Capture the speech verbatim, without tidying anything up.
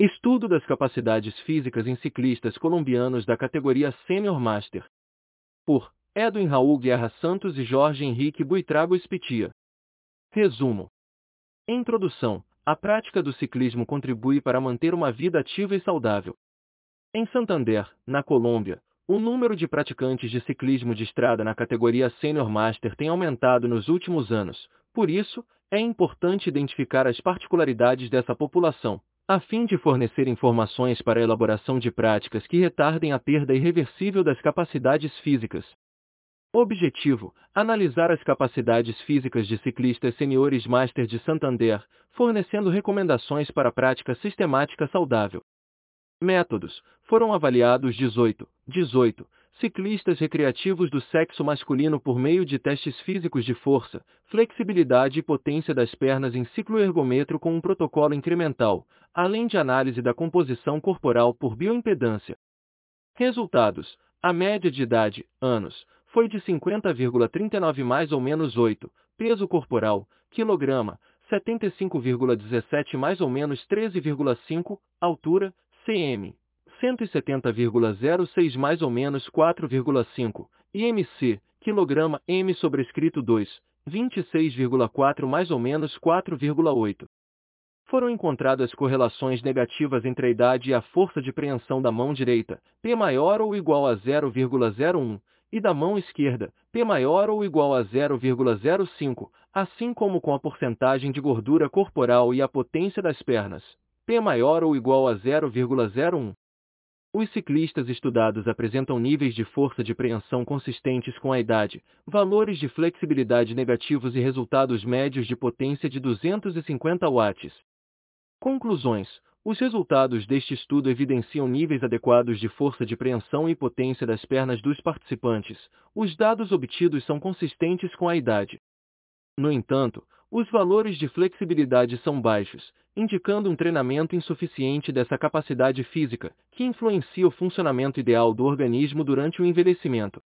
Estudo das capacidades físicas em ciclistas colombianos da categoria Sênior Master. Por Edwin Raul Guerra Santos e Jorge Henrique Buitrago Espitia. Resumo. Introdução. A prática do ciclismo contribui para manter uma vida ativa e saudável. Em Santander, na Colômbia, o número de praticantes de ciclismo de estrada na categoria Sênior Master tem aumentado nos últimos anos. Por isso, é importante identificar as particularidades dessa população, a fim de fornecer informações para a elaboração de práticas que retardem a perda irreversível das capacidades físicas. Objetivo: analisar as capacidades físicas de ciclistas seniores Master de Santander, fornecendo recomendações para a prática sistemática saudável. Métodos: foram avaliados dezoito, dezoito ciclistas recreativos do sexo masculino por meio de testes físicos de força, flexibilidade e potência das pernas em cicloergômetro com um protocolo incremental, além de análise da composição corporal por bioimpedância. Resultados: a média de idade, anos, foi de cinquenta vírgula trinta e nove mais ou menos oito, peso corporal, quilograma, setenta e cinco vírgula dezessete mais ou menos treze vírgula cinco, altura, cm, cento e setenta vírgula zero seis mais ou menos quatro vírgula cinco, I M C, quilograma m sobrescrito dois, vinte e seis vírgula quatro mais ou menos quatro vírgula oito. Foram encontradas correlações negativas entre a idade e a força de preensão da mão direita, P maior ou igual a zero vírgula zero um, e da mão esquerda, P maior ou igual a zero vírgula zero cinco, assim como com a porcentagem de gordura corporal e a potência das pernas, P maior ou igual a zero vírgula zero um. Os ciclistas estudados apresentam níveis de força de preensão consistentes com a idade, valores de flexibilidade negativos e resultados médios de potência de duzentos e cinquenta watts. Conclusões: os resultados deste estudo evidenciam níveis adequados de força de preensão e potência das pernas dos participantes. Os dados obtidos são consistentes com a idade. No entanto, os valores de flexibilidade são baixos, indicando um treinamento insuficiente dessa capacidade física, que influencia o funcionamento ideal do organismo durante o envelhecimento.